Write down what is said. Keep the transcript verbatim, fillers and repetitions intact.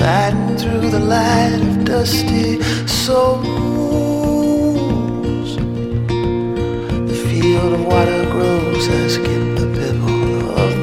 Sliding through the light of dusty souls. The field of water grows. I skip the pebble of